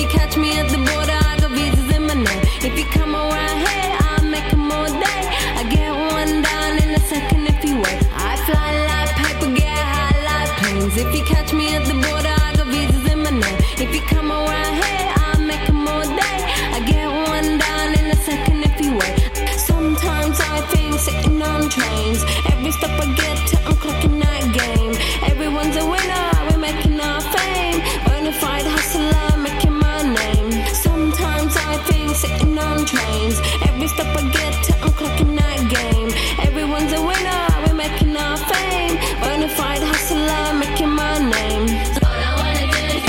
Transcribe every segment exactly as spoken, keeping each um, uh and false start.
catch me at the border, I got visas in my name. If you come around here, I'll make them all day. I get one down in a second if you wait. I fly like paper, get high like planes. If you catch me at the border, I got visas in my name. If you come around here, I'll make them all day. I get one down in a second if you wait. Sometimes I think sitting on trains. Every stop I get to, I'm clocking that game. Everyone's a winner, we're making our fame. Bonafide hustler, making my name. Sometimes I think sitting on trains. Every stop I get to, I'm clocking that game. Everyone's a winner, we're making our fame. Bonafide hustler, making my name. All I wanna do is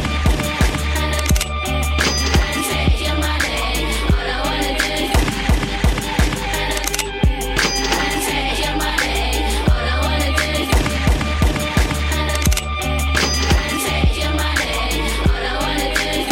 take your money. All I wanna do is take your money. All I wanna do is take your money. All I wanna do is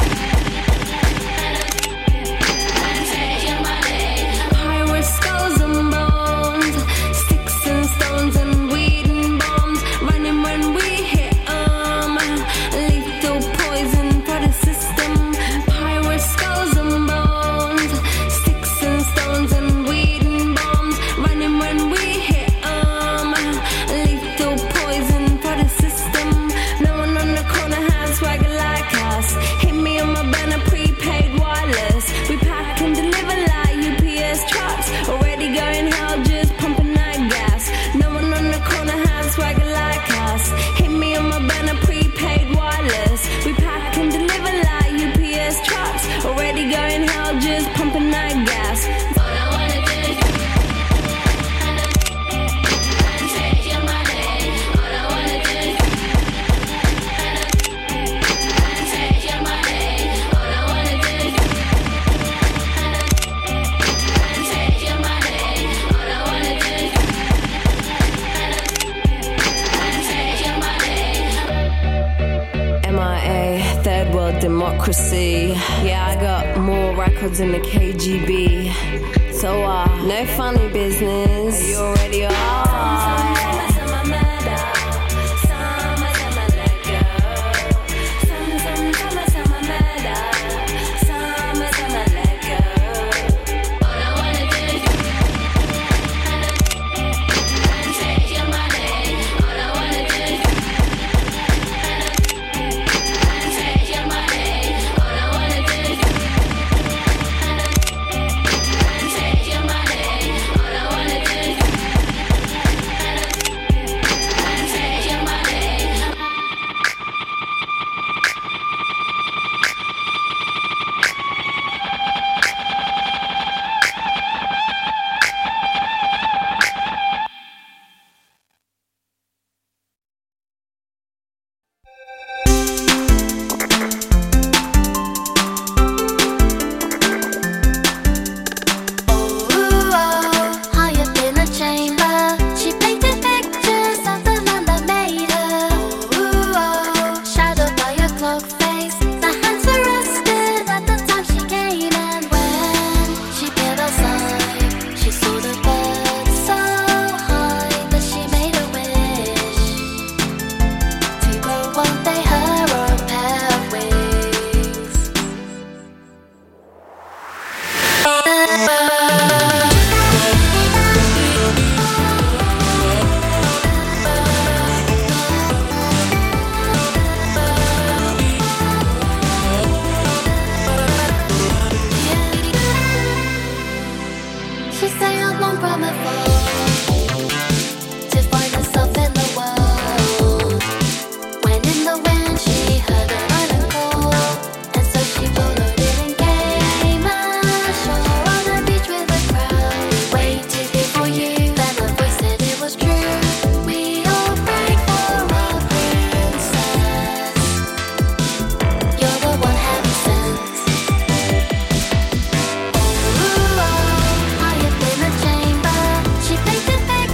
take your money. Pirates, skulls and bones, sticks and stones and weed and bombs. Running when we hit 'em. Lethal poison for the system. Pirates, skulls and bones, sticks and stones and weed and bombs. Running when we hit 'em. Lethal poison for the system. No one on the corner has swagger like us. Hit me on my banner, prepaid wireless. We pack and deliver like U P S trucks. Already going hell, just pumping that gas. No one on the corner has swagger like us. Hit me on my banner, prepaid wireless. We pack and deliver like U P S trucks. Already going hell, just pumping that gas. All I wanna do is take your money. All I wanna do is take your money. All I wanna do is take your money. All I wanna do is take your money. M I A, third world democracy. Yeah, I got more records than the K G B. So, uh, no funny business. You already are. All I wanna do is take your money. All I wanna do is take your money. All I wanna do is take your money. All I wanna do is take your money. High up in a chamber, she painted pictures of the man that made her. Shadowed by a clock face, the hands were rested at the time she came. And when she peered outside, she saw the birds so high that she made a wish to grow one day her own pair of wings. She sailed long from afar to find herself in the world. When in the wind she heard an island call, and so she followed it and came ashore on a beach with a crowd. Waited here for you, then a voice said it was true. We all prayed for our princess. You're the one heaven sent. High up in a chamber, she painted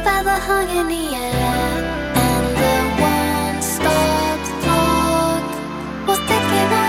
feather hung in the air, and the one-stop clock was ticking on.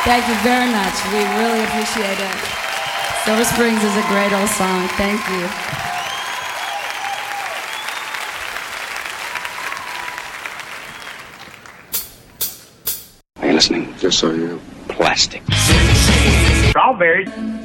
Thank you very much. We really appreciate it. Silver Springs is a great old song. Thank you. Are you listening? Yes, I am. Plastic. Strawberries.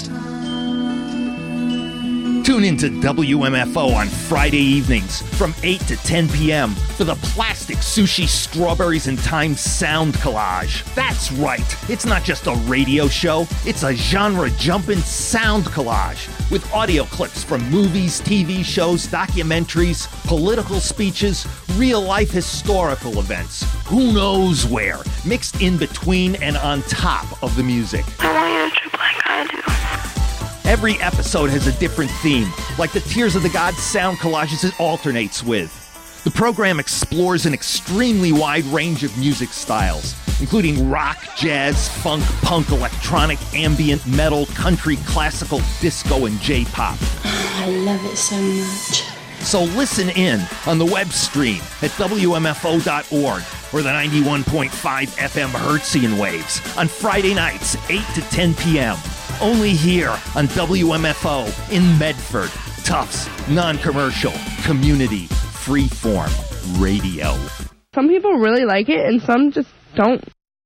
Tune into W M F O on Friday evenings from eight to ten p.m. for the Plastic Sushi Strawberries and Time Sound Collage. That's right, it's not just a radio show, it's a genre-jumping sound collage with audio clips from movies, T V shows, documentaries, political speeches, real-life historical events, who knows where, mixed in between and on top of the music. I want you to trip like I do. Every episode has a different theme, like the Tears of the Gods sound collages it alternates with. The program explores an extremely wide range of music styles, including rock, jazz, funk, punk, electronic, ambient, metal, country, classical, disco, and J-pop. I love it so much. So listen in on the web stream at W M F O dot org or the ninety-one point five F M Hertzian waves on Friday nights, eight to ten p.m. Only here on W M F O in Medford. Tufts, non-commercial, community, freeform radio. Some people really like it and some just don't.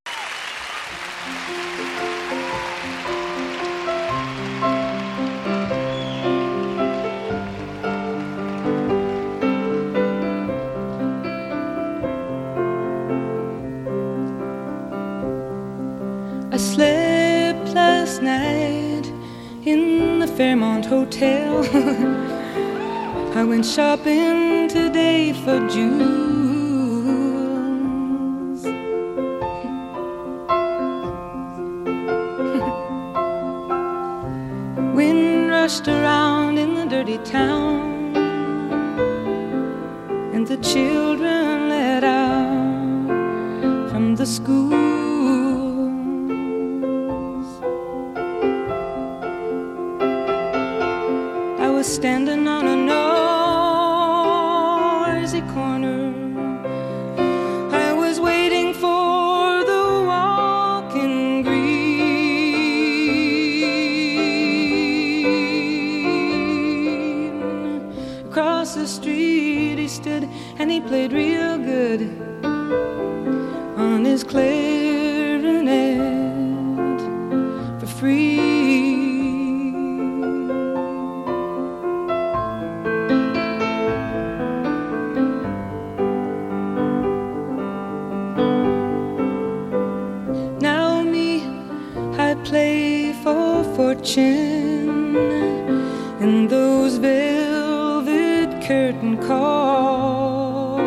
I slept last night in the Fairmont Hotel. I went shopping today for jewels. Wind rushed around in the dirty town, and the children let out from the school. Standing on a noisy corner, I was waiting for the walking green. Across the street he stood and he played real good on his clarinet for free. Play for fortune in those velvet curtain calls.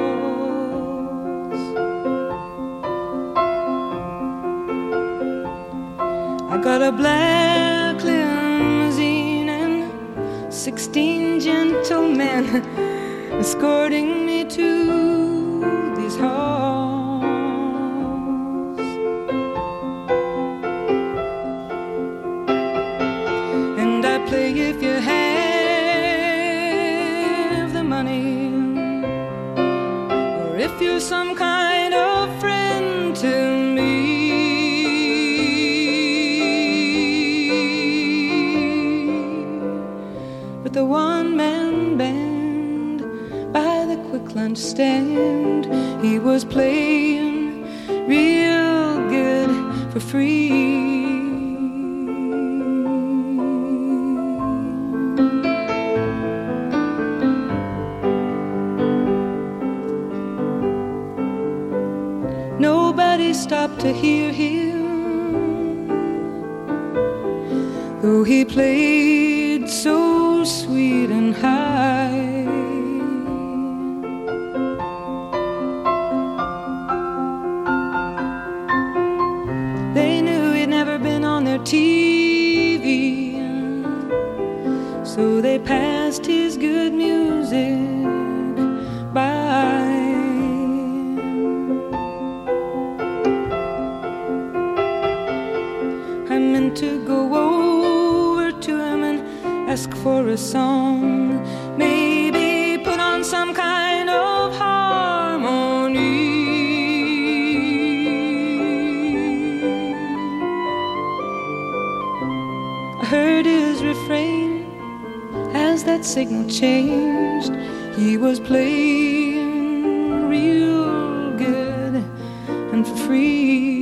I got a black limousine and sixteen gentlemen escorting me to these halls. If you have the money, or if you're some kind of friend to me, with the one-man band by the quick lunch stand, he was playing real good for free. Nobody stopped to hear him, though he played so sweet and high. They knew he'd never been on their T V, so they passed his good music by. To go over to him and ask for a song, maybe put on some kind of harmony. as that signal changed, he was playing real good and for free.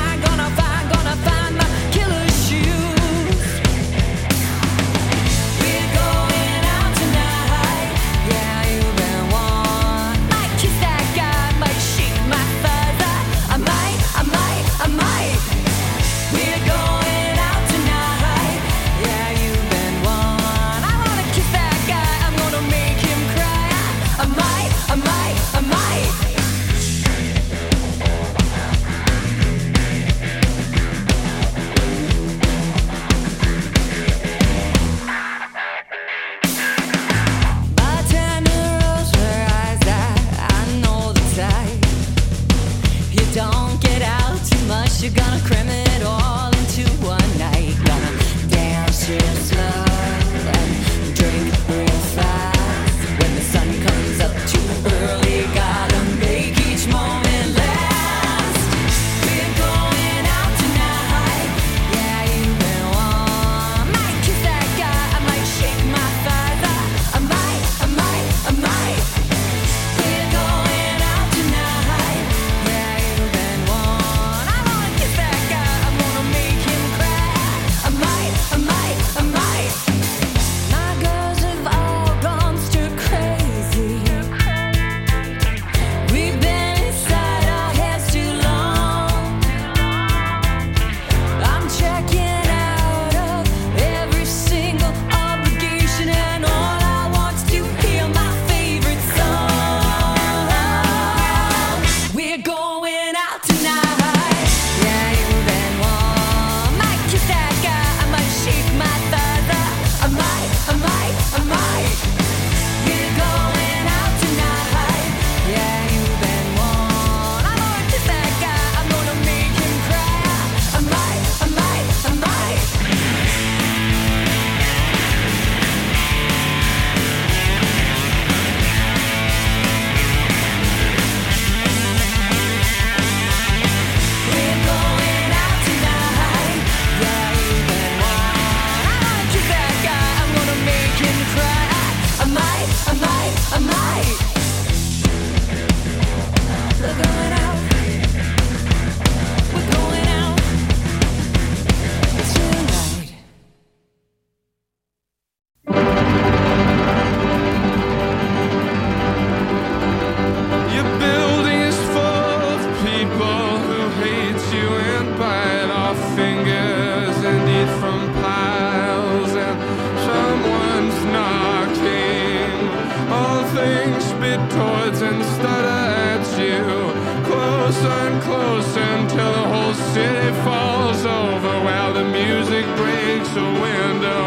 We breaks a window.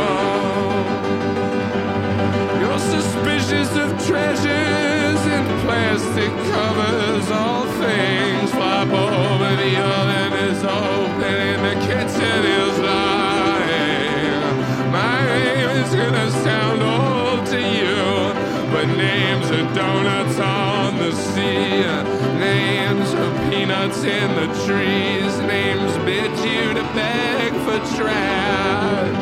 You're suspicious of treasures in plastic covers. All things flop over, the oven is open and the kitchen is lying. My name is gonna sound old to you, but names are donuts on the sea. Names are peanuts in the trees. Names bid you to beg for trash.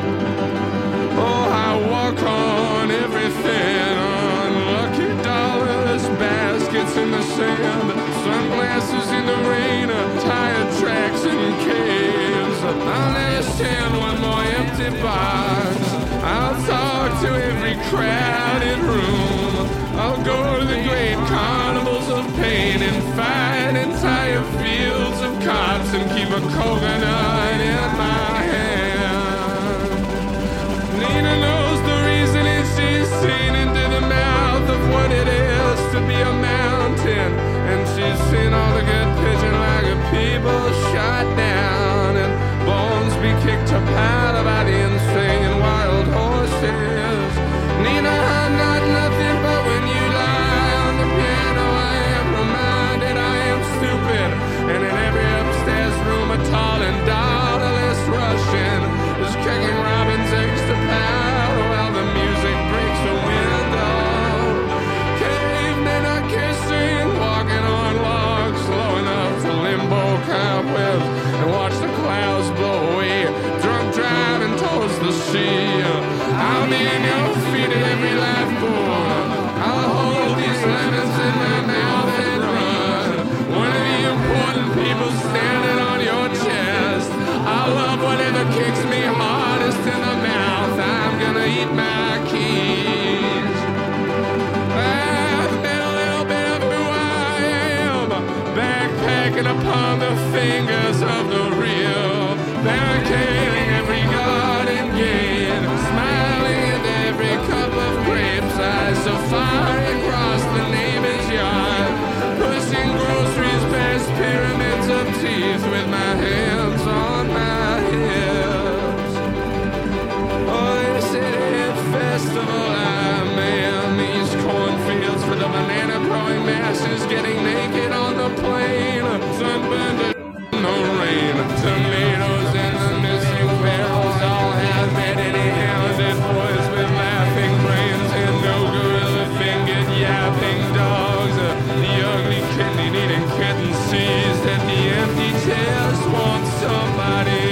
Oh, I walk on everything, on lucky dollars, baskets in the sand, sunglasses in the rain, tire tracks in caves. I'll never stand one more empty box. I'll talk to every crowded room. I'll go to the great carnivals of pain and fight entire fields of cops and keep a coconut in my hand. Nina knows the reason and she's seen into the mouth of what it is to be a mountain. And she's seen all the good pigeon like people shot down and bones be kicked to powder by the insane wild horses. Nina, I'm not nothing but when you lie on the piano I am reminded I am stupid. And in every upstairs room a tall and daughterless Russian is kicking robin's eggs to powder while the music breaks the window. Cavemen are kissing, walking on logs, slow enough to limbo cobwebs and watch the clouds blow away, drunk driving towards the sea. I'll be in your feet at every lifeboat. I'll hold these lemons in my mouth and run. One of the important people standing on your chest. I love whatever kicks me hardest in the mouth. I'm gonna eat my keys. I've been a little bit of who I am, backpacking upon the fingers of the real, barricading every garden gate, smiling at every cup of grapes. I safari across the neighbor's yard, pushing groceries past pyramids of teeth with my hands on my hips. Oh, this is festival I'm in, these cornfields for the banana growing masses getting naked on the plain, sunburned no rain, tomatoes in the missing barrels all have many-handed boys with laughing brains and no gorilla-fingered yapping dogs. The ugly kidney-eating kitten sees that the empty chairs want somebody.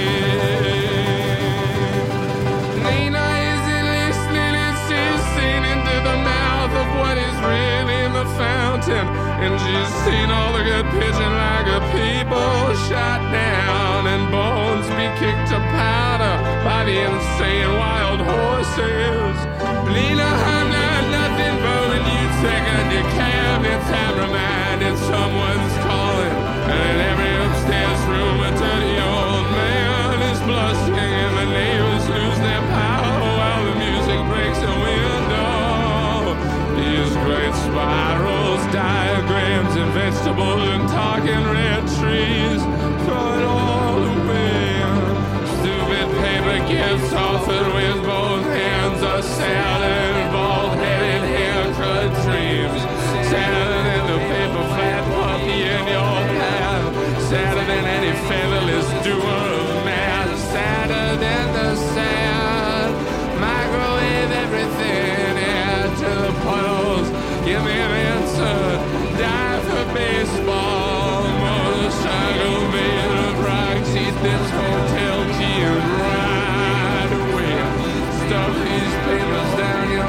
Nina isn't listening and she's seen into the mouth of what is really the fountain. And she's seen all the good pigeon like a people shot down and bones be kicked to powder by the insane wild horses. Nina, I'm not nothing but when you take a decaf, it's time reminded someone's calling. And in every upstairs room a dirty old man is blushing and the neighbors lose their power while the music breaks a window. These great spirals, diagrams and vegetables and talking red trees, throw it all away. Stupid paper gifts offered with both hands, a salad, bald-headed haircut dreams, sadder than the paper flat puppy in your path, sadder than any featherless doer of math, sadder than the sad. Microwave everything, add to the puddles, give me an answer, die for baseball, motorcycle made of rocks, eat this hotel key and ride away, stuff these papers down your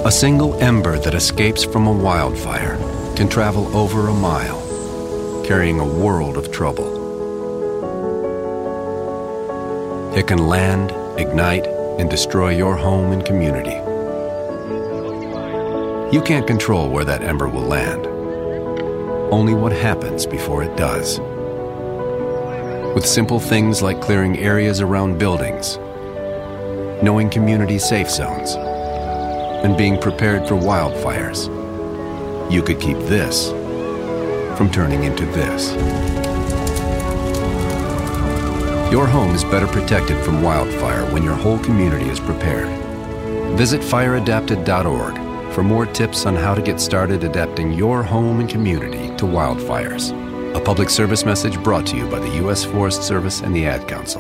A single ember that escapes from a wildfire can travel over a mile, carrying a world of trouble. It can land, ignite, and destroy your home and community. You can't control where that ember will land, only what happens before it does. With simple things like clearing areas around buildings, knowing community safe zones, and being prepared for wildfires, you could keep this from turning into this. Your home is better protected from wildfire when your whole community is prepared. Visit fire adapted dot org for more tips on how to get started adapting your home and community to wildfires. A public service message brought to you by the U S Forest Service and the Ad Council.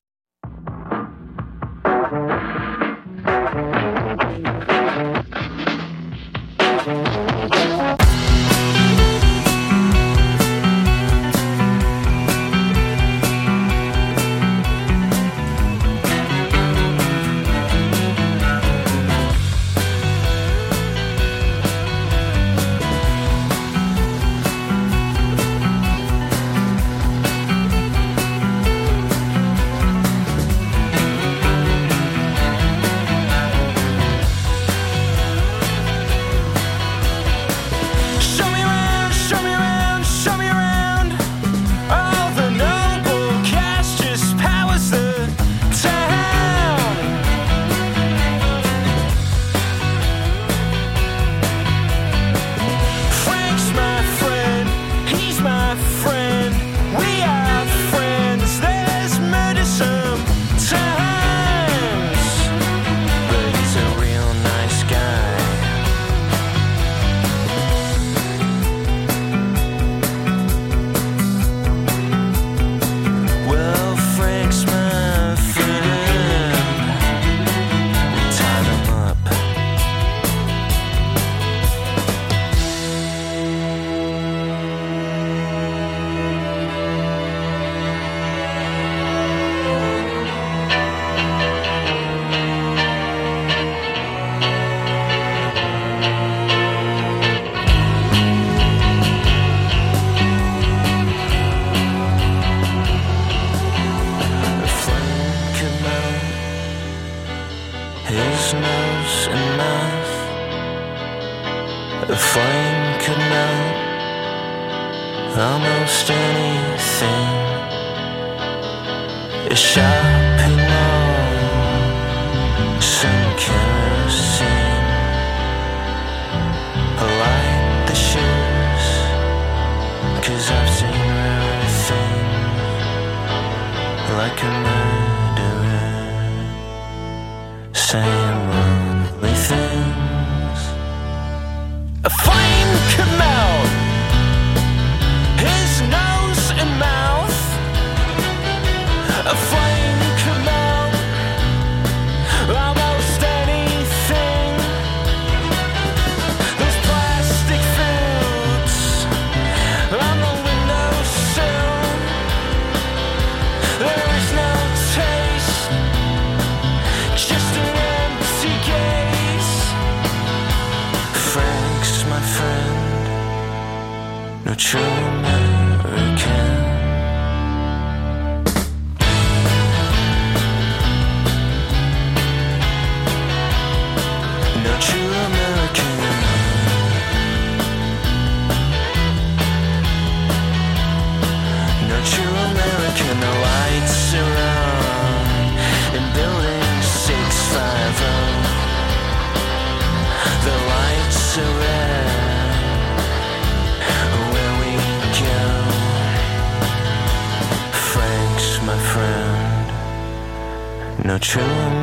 No true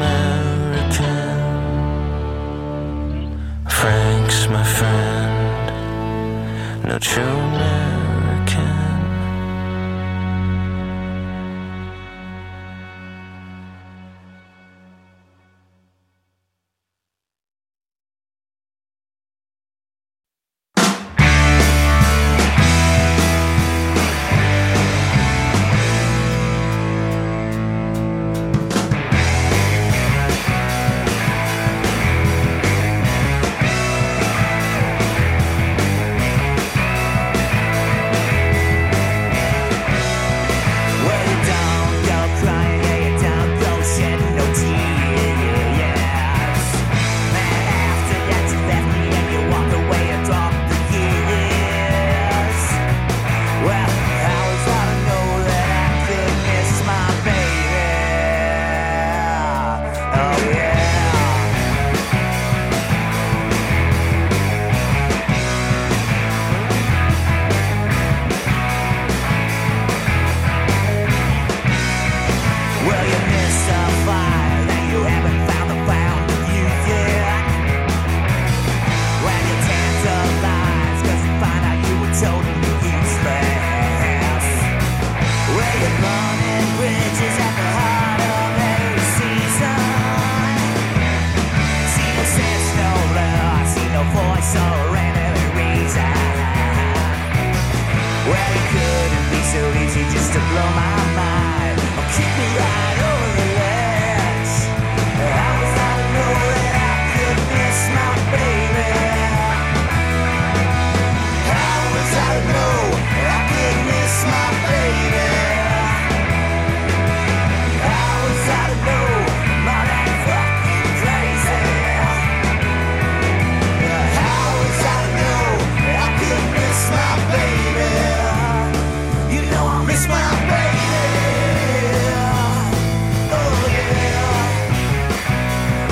American. Frank's my friend. No true American.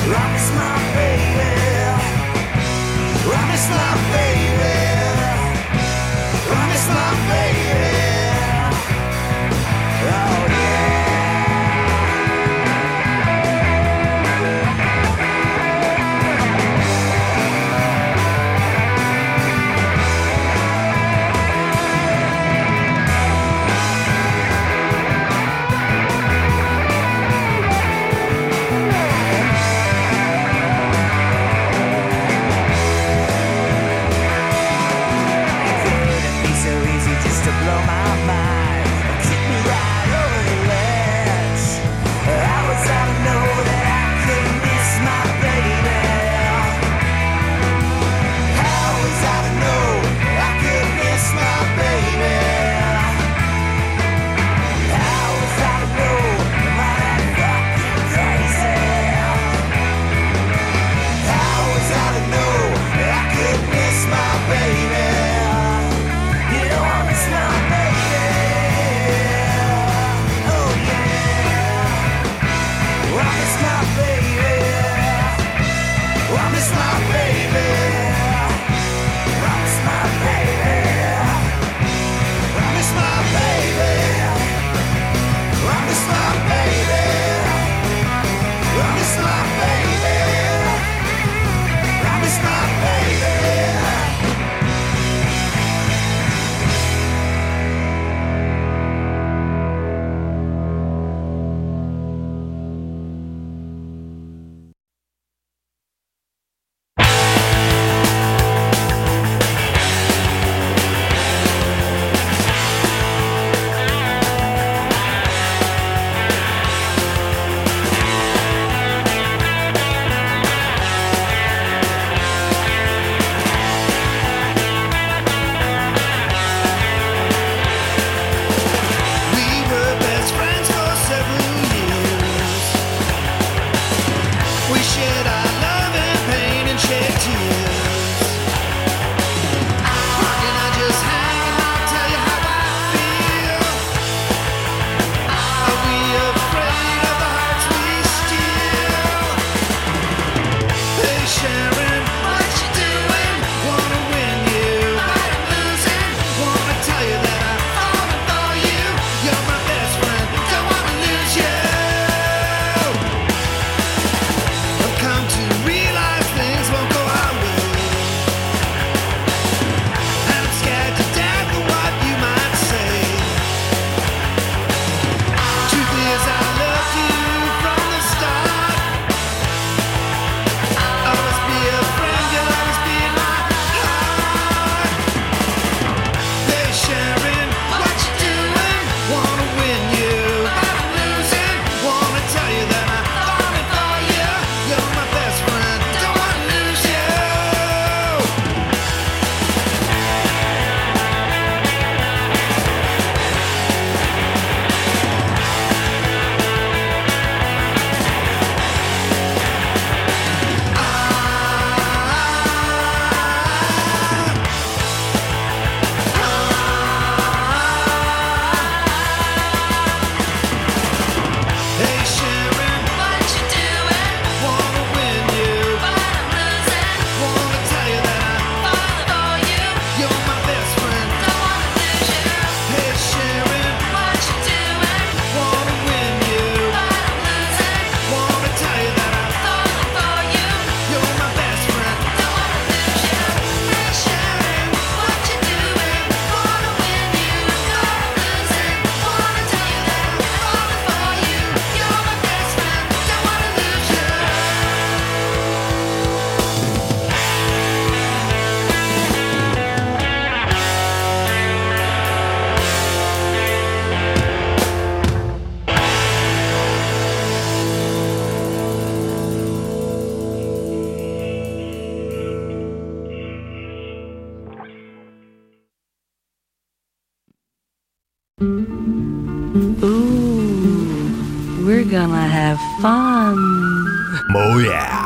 Ooh, we're gonna have fun. Oh yeah.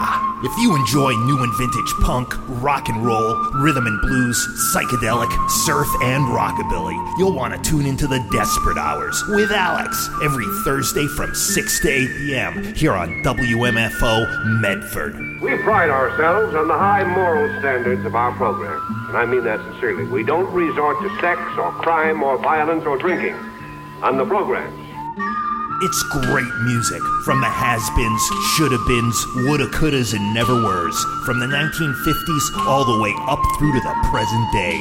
If you enjoy new and vintage punk, rock and roll, rhythm and blues, psychedelic, surf, and rockabilly, you'll want to tune into the Desperate Hours with Alex every Thursday from six to eight p.m. here on W M F O Medford. We pride ourselves on the high moral standards of our program, and I mean that sincerely. We don't resort to sex or crime or violence or drinking on the programs. It's great music from the has-beens, shoulda-beens, woulda-couldas, and never-weres, from the nineteen fifties all the way up through to the present day.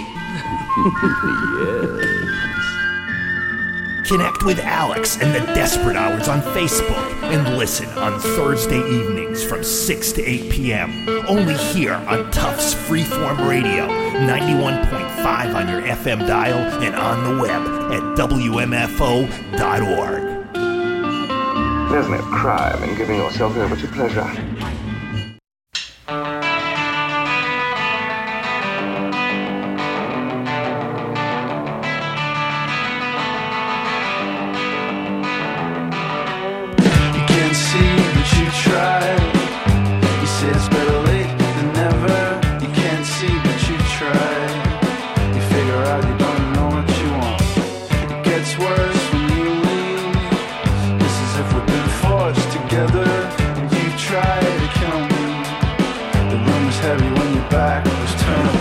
Yes. Connect with Alex and the Desperate Hours on Facebook and listen on Thursday evenings from six to eight p.m. only here on Tufts Freeform Radio, ninety-one point five on your F M dial and on the web at W M F O dot org. There's no crime in giving yourself over to pleasure. You can't see, but you try. You say it's better late than never. You can't see, but you try. You figure out you don't know what you want. It gets worse when you leave. This is if we've been forged together. And you try to kill me. The room is heavy when your back was turned.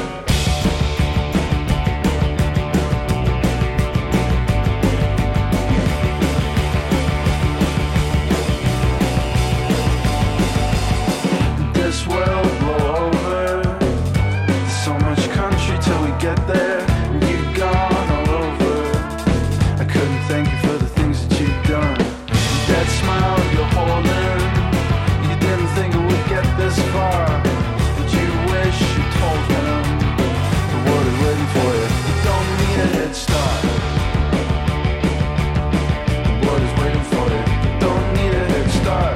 This world blow over. There's so much country till we get there. And you've gone all over. I couldn't thank you for the things that you've done. That smile you're holding. You didn't think it would get this far. But you wish you told him the world is waiting for you. You don't need a head start. The world is waiting for you. You don't need a head start.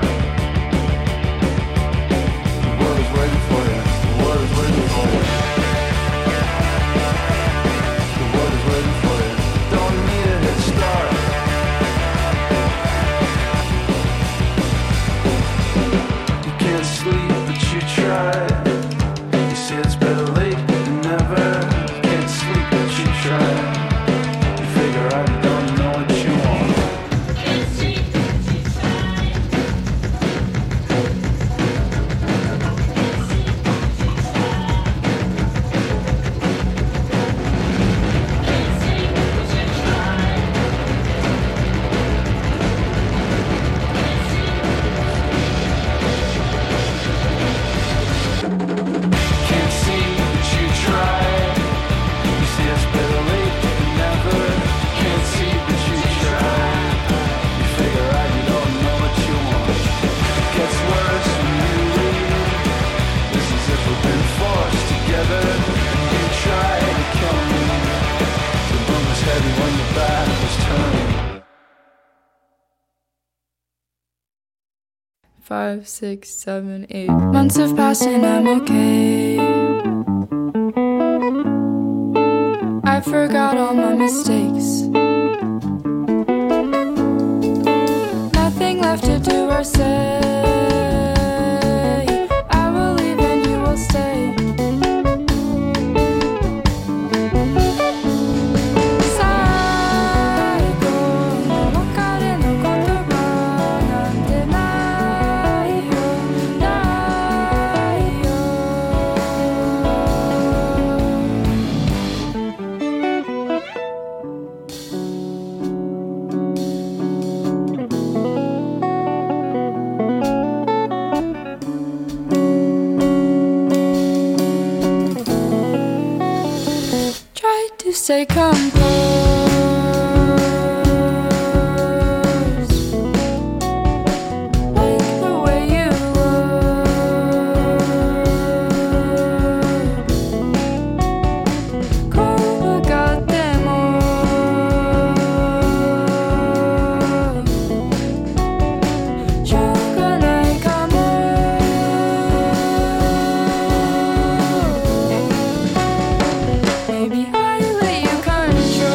The world is waiting for you. The world is waiting for you. The world is waiting for you. Don't need a head start. You can't sleep, but you try. You say it's better late than never. You can't sleep, but you try. You figure out you don't know what you want. Can't sleep, but you Can't see, but you try. You say it's better late than never. Can't see, but you try. You figure out you don't know what you want. Gets worse when you leave. This is if we've been forced together. And you try to kill me. The room is heavy when your back was turned. Five, six, seven, eight months have passed and I'm okay. I forgot all my mistakes. Nothing left to do or say. I will leave and you will stay. Stay composed. Like the way you look. Copacabana. Shogunai Kamu. Maybe I let you control.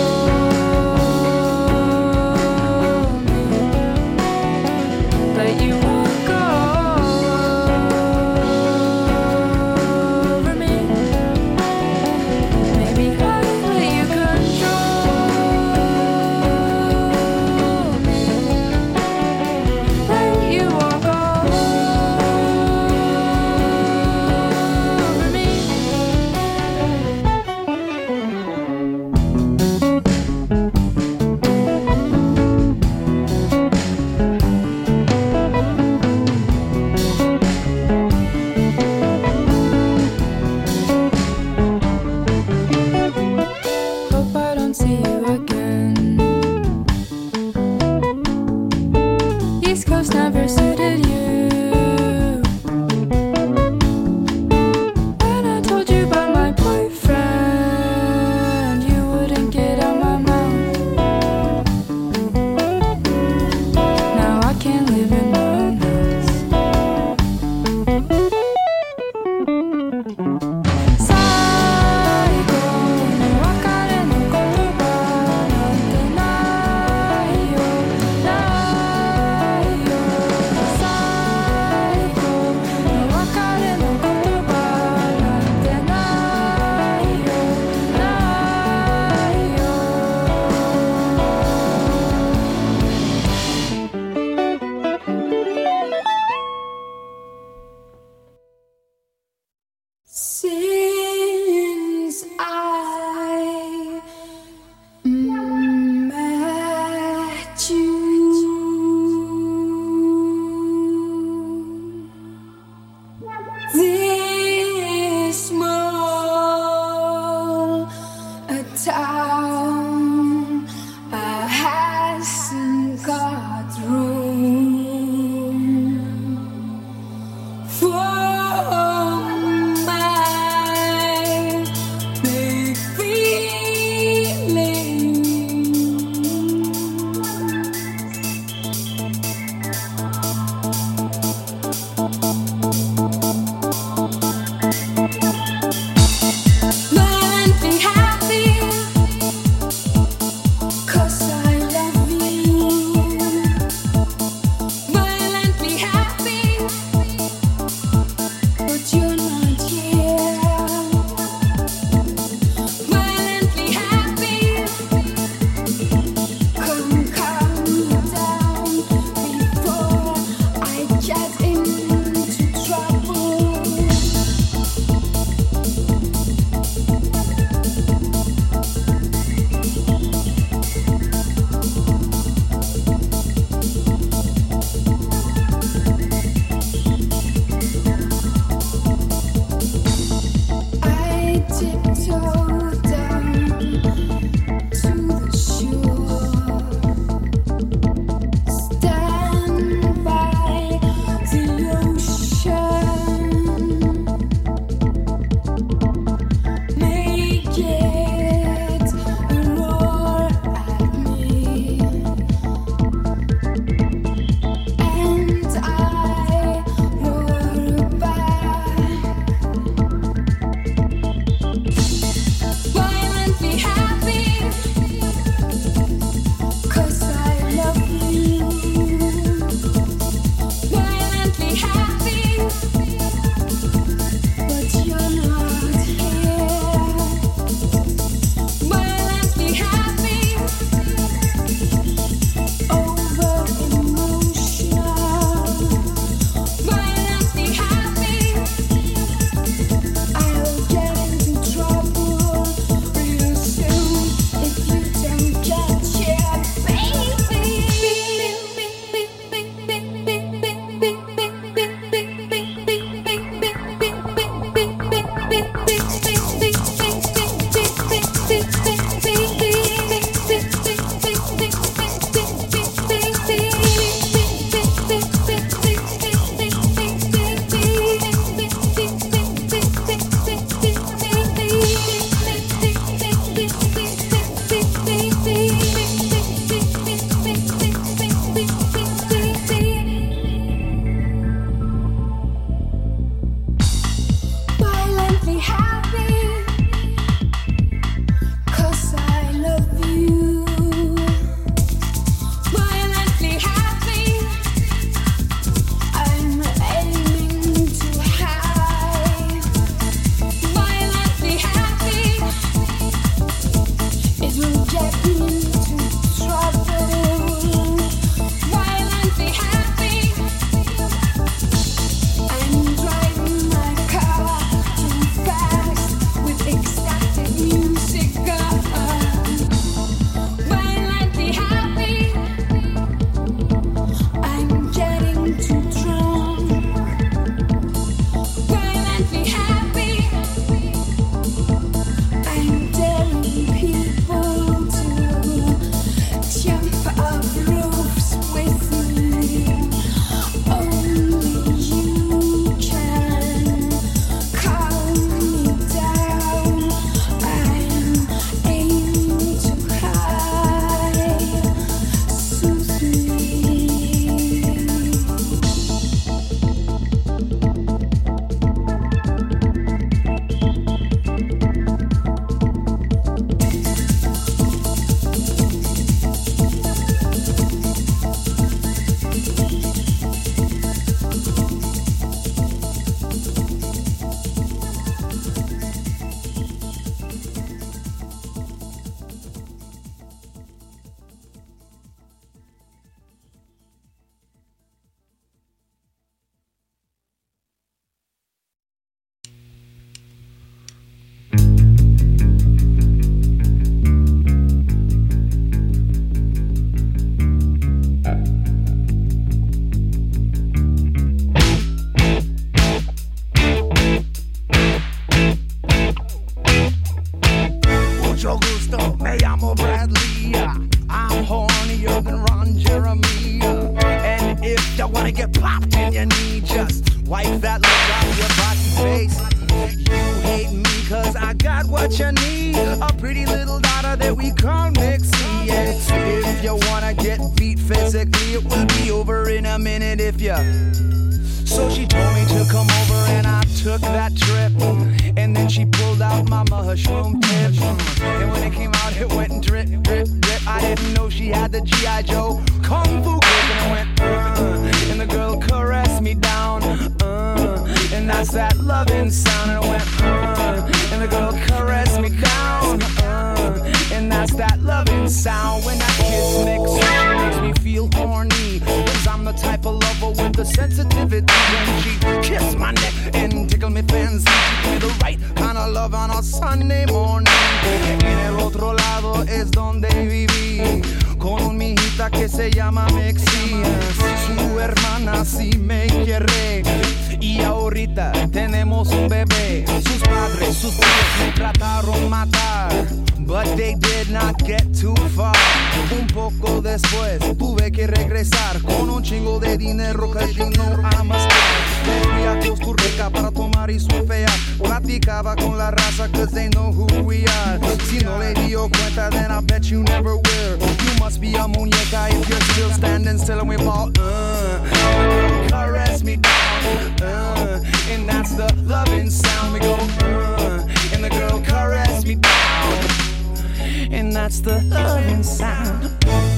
Mucho gusto, me llamo Bradley. I'm hornier than Ron Jeremy. And if you wanna get popped in your knee, just wipe that look off your bossy face. You hate me cause I got what you need. A pretty little daughter that we call Mixie. And if you wanna get beat physically, it will be over in a minute if you. So she told me to come over and I took that trip. And then she pulled out my mushroom tip. And when it came out it went and drip, drip, drip. I didn't know she had the G I. Joe Kung Fu grip. And it went uh, and the girl caressed me down uh, and that's that loving sound. And it went uh, and the girl caressed me down uh, and that's that loving sound. When that kiss mix, she makes me feel horny. Cause I'm the type of lover with the sensitivity. When she kiss my neck and tickle me fancy, she give me the right kind of love on a Sunday morning. En el otro lado es donde viví con un mijita que se llama Mexi. Su hermana sí me quiere y ahorita tenemos un bebé. Sus padres, sus tíos me trataron matar, but they did not get too far. Un poco después tuve que regresar con un chingo de dinero que you know I'm a star. Me fui a Costa Rica para tomar y surfear. Platicaba con la raza cause they know who we are. Si no le dio cuenta then I bet you never will. You must be a muñeca if you're still standing still and we ball uh, caress me down uh, and that's the loving sound. We go uh, and the girl caress me down and that's the loving sound.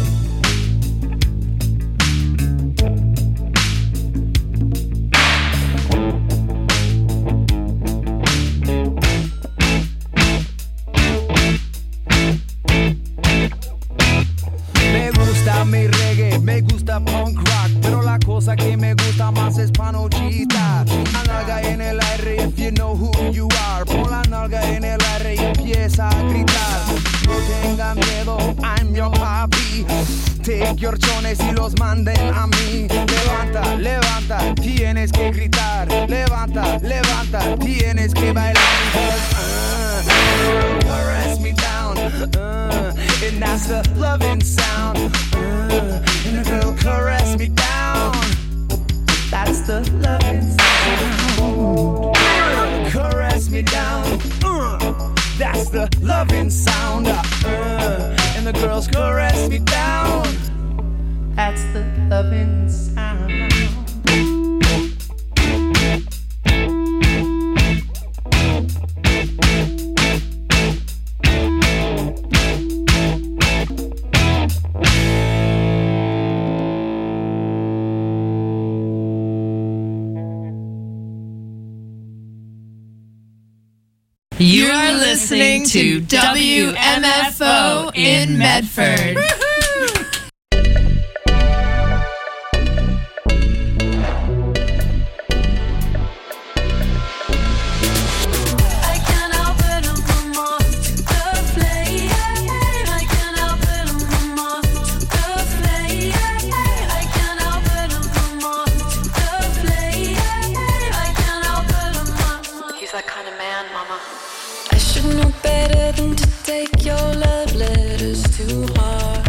Me gusta mi reggae, me gusta punk rock, pero la cosa que me gusta más es panochita. La nalga en el aire if you know who you are. Pon la nalga en el aire y empieza a gritar. No tengan miedo, I'm your papi. Take your chones y los manden a mí. Levanta, levanta, tienes que gritar. Levanta, levanta, tienes que bailar. Uh, caress me down, uh, and that's the loving sound. Uh, and the girl caress me down. That's the loving sound. Caress me down. Uh, that's the loving sound. Uh, and the girls caress me down. That's the loving sound. You are listening to W M F O in Medford. Take your love letters too hard.